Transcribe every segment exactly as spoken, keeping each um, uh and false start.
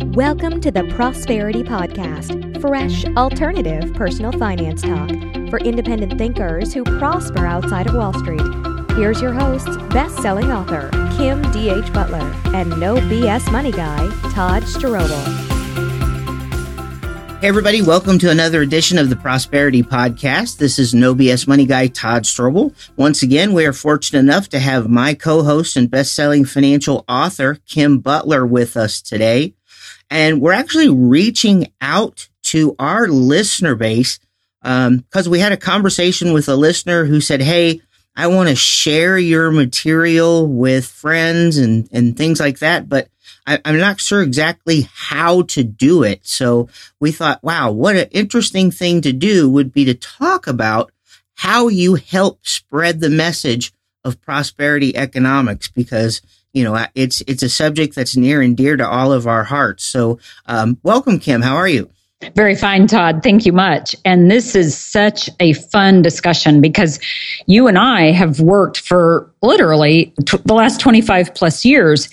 Welcome to the Prosperity Podcast, fresh, alternative personal finance talk for independent thinkers who prosper outside of Wall Street. Here's your hosts, best-selling author Kim D H Butler and no B S money guy Todd Strobel. Hey everybody, welcome to another edition of the Prosperity Podcast. This is No B S Money Guy Todd Strobel. Once again, we are fortunate enough to have my co-host and best-selling financial author Kim Butler with us today. And we're actually reaching out to our listener base um, because we had a conversation with a listener who said, hey, I want to share your material with friends and, and things like that, but I, I'm not sure exactly how to do it. So we thought, wow, what an interesting thing to do would be to talk about how you help spread the message of prosperity economics, because you know, it's it's a subject that's near and dear to all of our hearts. So um, welcome, Kim. How are you? Very fine, Todd. Thank you much. And this is such a fun discussion because you and I have worked for literally t- the last twenty-five plus years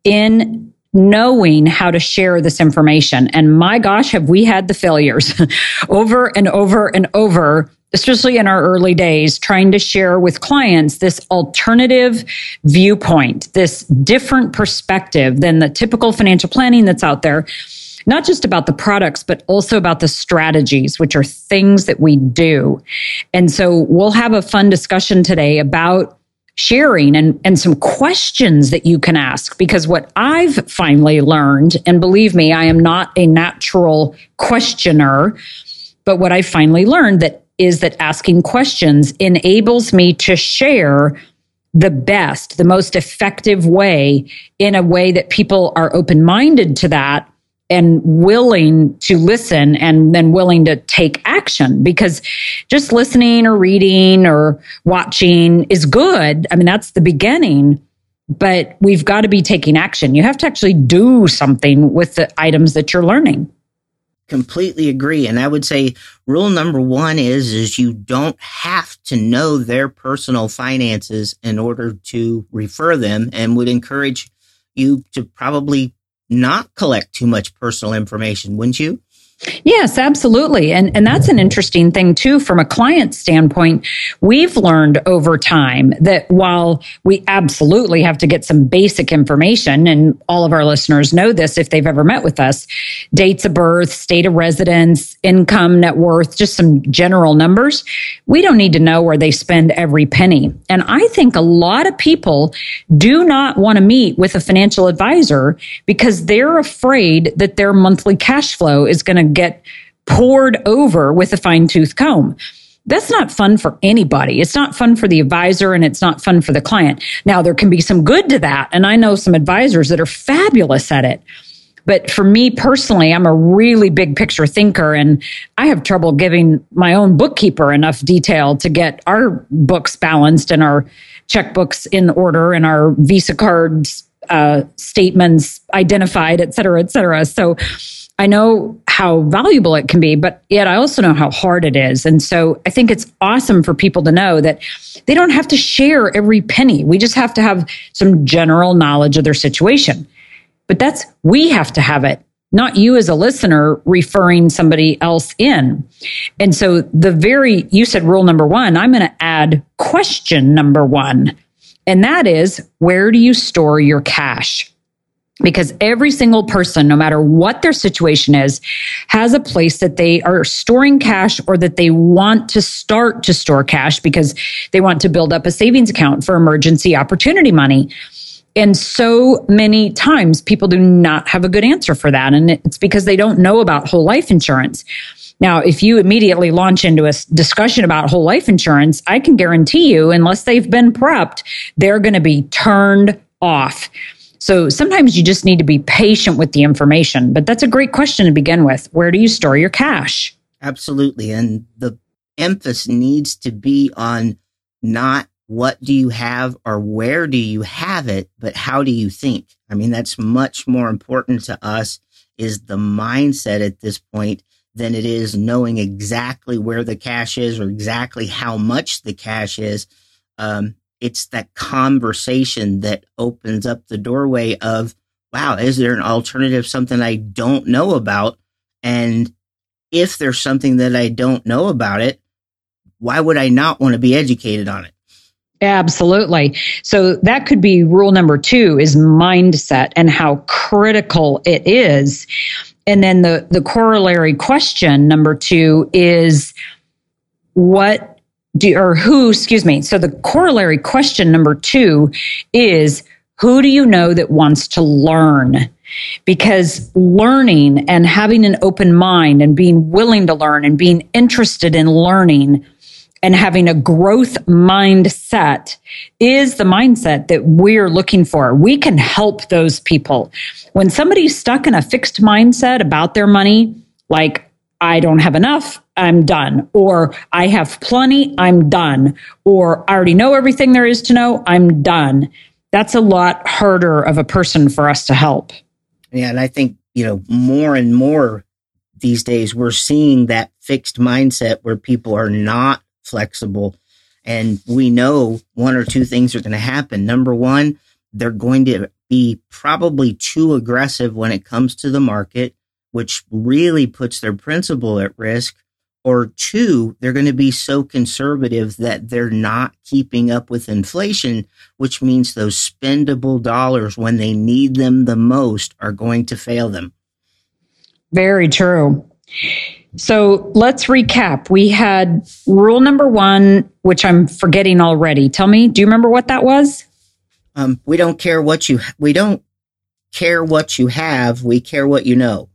in knowing how to share this information. And my gosh, have we had the failures over and over and over, especially in our early days, trying to share with clients this alternative viewpoint, this different perspective than the typical financial planning that's out there, not just about the products, but also about the strategies, which are things that we do. And so we'll have a fun discussion today about sharing and, and some questions that you can ask, because what I've finally learned, and believe me, I am not a natural questioner, but what I finally learned that is that asking questions enables me to share the best, the most effective way, in a way that people are open-minded to that and willing to listen and then willing to take action. Because just listening or reading or watching is good. I mean, that's the beginning, but we've got to be taking action. You have to actually do something with the items that you're learning. Completely agree. And I would say rule number one is, is you don't have to know their personal finances in order to refer them, and would encourage you to probably not collect too much personal information, wouldn't you? Yes, absolutely. And and that's an interesting thing too, from a client standpoint. We've learned over time that while we absolutely have to get some basic information, and all of our listeners know this if they've ever met with us, dates of birth, state of residence, income, net worth, just some general numbers, we don't need to know where they spend every penny. And I think a lot of people do not want to meet with a financial advisor because they're afraid that their monthly cash flow is going to get poured over with a fine-tooth comb. That's not fun for anybody. It's not fun for the advisor, and it's not fun for the client. Now, there can be some good to that, and I know some advisors that are fabulous at it. But for me personally, I'm a really big picture thinker, and I have trouble giving my own bookkeeper enough detail to get our books balanced and our checkbooks in order and our Visa cards uh, statements identified, et cetera, et cetera. So I know how valuable it can be, but yet I also know how hard it is. And so I think it's awesome for people to know that they don't have to share every penny. We just have to have some general knowledge of their situation. But that's, we have to have it, not you as a listener referring somebody else in. And so the very, you said rule number one, I'm going to add question number one. And that is, where do you store your cash? Because every single person, no matter what their situation is, has a place that they are storing cash, or that they want to start to store cash because they want to build up a savings account for emergency opportunity money. And so many times people do not have a good answer for that. And it's because they don't know about whole life insurance. Now, if you immediately launch into a discussion about whole life insurance, I can guarantee you, unless they've been prepped, they're going to be turned off. So sometimes you just need to be patient with the information. But that's a great question to begin with. Where do you store your cash? Absolutely. And the emphasis needs to be on not what do you have or where do you have it, but how do you think? I mean, that's much more important to us, is the mindset at this point, than it is knowing exactly where the cash is or exactly how much the cash is. Um, it's that conversation that opens up the doorway of, wow, is there an alternative, something I don't know about? And if there's something that I don't know about it, why would I not want to be educated on it? Absolutely. So that could be rule number two, is mindset and how critical it is. And then the, the corollary question number two is what do, or who, excuse me. So the corollary question number two is, who do you know that wants to learn? Because learning and having an open mind and being willing to learn and being interested in learning and having a growth mindset is the mindset that we're looking for. We can help those people. When somebody's stuck in a fixed mindset about their money, like, I don't have enough, I'm done. Or I have plenty, I'm done. Or I already know everything there is to know, I'm done. That's a lot harder of a person for us to help. Yeah, and I think, you know, more and more these days, we're seeing that fixed mindset where people are not flexible. And we know one or two things are going to happen. Number one, they're going to be probably too aggressive when it comes to the market, which really puts their principal at risk. Or two, they're going to be so conservative that they're not keeping up with inflation, which means those spendable dollars when they need them the most are going to fail them. Very true. So let's recap. We had rule number one, which I'm forgetting already. Tell me, do you remember what that was? Um, we don't care what you, we don't care what you have. We care what you know.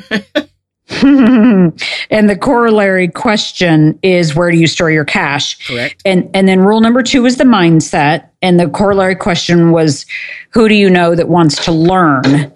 And the corollary question is, where do you store your cash? Correct. And and then rule number two is the mindset. And the corollary question was, who do you know that wants to learn?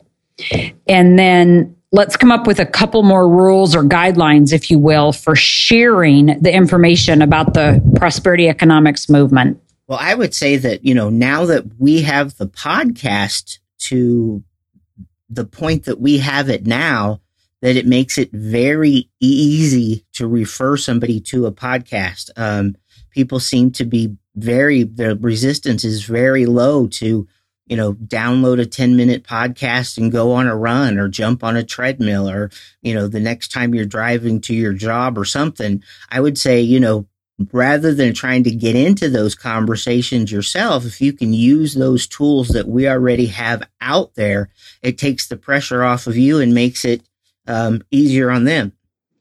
And then let's come up with a couple more rules or guidelines, if you will, for sharing the information about the prosperity economics movement. Well, I would say that, you know, now that we have the podcast to the point that we have it now, that it makes it very easy to refer somebody to a podcast. Um, people seem to be very, the resistance is very low to, you know, download a ten minute podcast and go on a run or jump on a treadmill, or, you know, the next time you're driving to your job or something. I would say, you know, rather than trying to get into those conversations yourself, if you can use those tools that we already have out there, it takes the pressure off of you and makes it um, easier on them.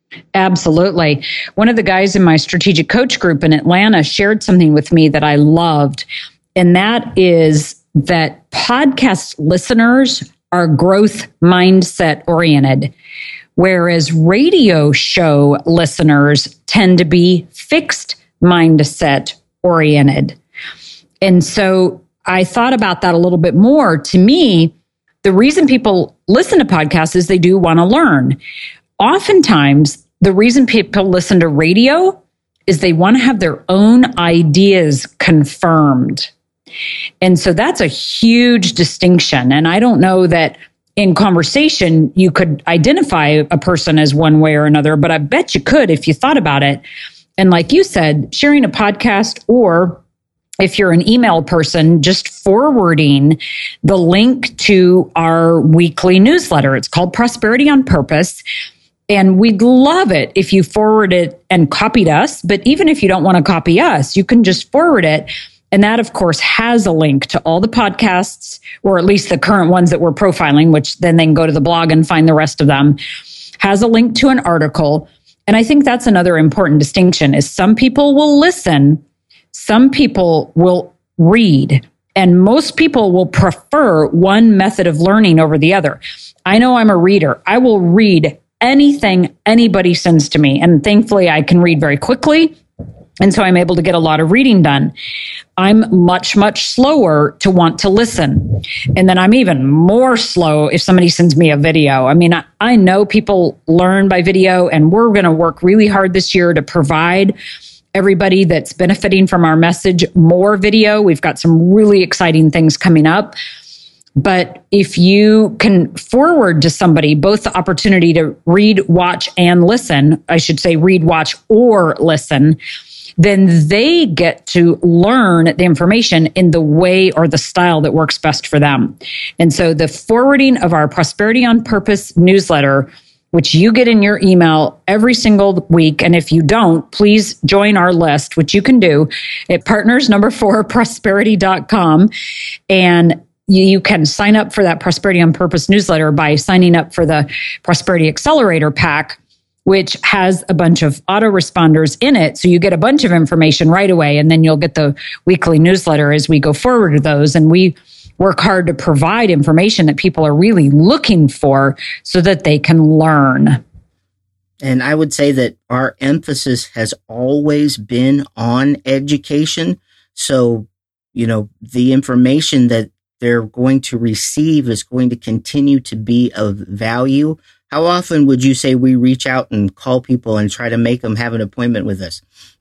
Absolutely. One of the guys in my strategic coach group in Atlanta shared something with me that I loved. And that is that podcast listeners are growth mindset oriented, whereas radio show listeners tend to be fixed mindset oriented. And so I thought about that a little bit more. To me, the reason people listen to podcasts is they do want to learn. Oftentimes, the reason people listen to radio is they want to have their own ideas confirmed. And so that's a huge distinction. And I don't know that in conversation, you could identify a person as one way or another, but I bet you could if you thought about it. And like you said, sharing a podcast, or if you're an email person, just forwarding the link to our weekly newsletter. It's called Prosperity on Purpose. And we'd love it if you forward it and copied us. But even if you don't want to copy us, you can just forward it. And that, of course, has a link to all the podcasts, or at least the current ones that we're profiling, which then they can go to the blog and find the rest of them, has a link to an article. And I think that's another important distinction, is some people will listen, some people will read, and most people will prefer one method of learning over the other. I know I'm a reader. I will read anything anybody sends to me. And thankfully, I can read very quickly. And so I'm able to get a lot of reading done. I'm much, much slower to want to listen. And then I'm even more slow if somebody sends me a video. I mean, I, I know people learn by video, and we're going to work really hard this year to provide everybody that's benefiting from our message more video. We've got some really exciting things coming up. But if you can forward to somebody both the opportunity to read, watch, and listen, I should say read, watch, or listen, then they get to learn the information in the way or the style that works best for them. And so the forwarding of our Prosperity on Purpose newsletter, which you get in your email every single week. And if you don't, please join our list, which you can do at partners number four prosperity dot com. And you, you can sign up for that Prosperity on Purpose newsletter by signing up for the Prosperity Accelerator Pack, which has a bunch of autoresponders in it. So you get a bunch of information right away, and then you'll get the weekly newsletter as we go forward to those. And we work hard to provide information that people are really looking for so that they can learn. And I would say that our emphasis has always been on education. So, you know, the information that they're going to receive is going to continue to be of value. How often would you say we reach out and call people and try to make them have an appointment with us?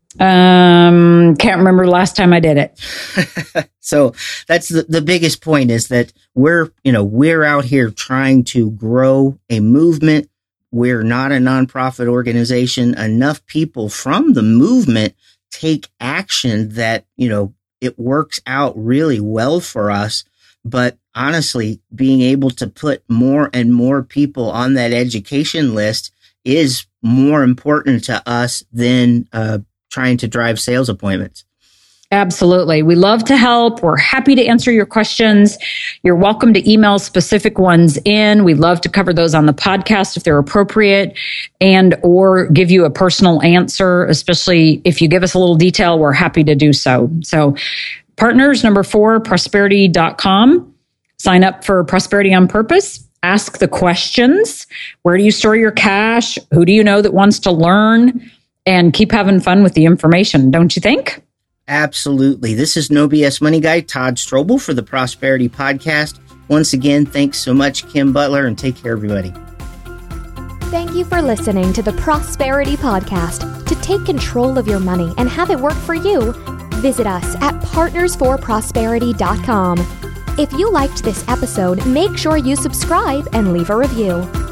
Um, can't remember last time I did it. So that's the, the biggest point, is that we're, you know, we're out here trying to grow a movement. We're not a nonprofit organization. Enough people from the movement take action that, you know, it works out really well for us. But honestly, being able to put more and more people on that education list is more important to us than, uh, trying to drive sales appointments. Absolutely. We love to help. We're happy to answer your questions. You're welcome to email specific ones in. We love to cover those on the podcast if they're appropriate, and or give you a personal answer, especially if you give us a little detail, we're happy to do so. So partners number four, prosperity dot com. Sign up for Prosperity on Purpose. Ask the questions. Where do you store your cash? Who do you know that wants to learn? And keep having fun with the information, don't you think? Absolutely. This is No B S Money Guy, Todd Strobel, for the Prosperity Podcast. Once again, thanks so much, Kim Butler, and take care, everybody. Thank you for listening to the Prosperity Podcast. To take control of your money and have it work for you, visit us at partners for prosperity dot com. If you liked this episode, make sure you subscribe and leave a review.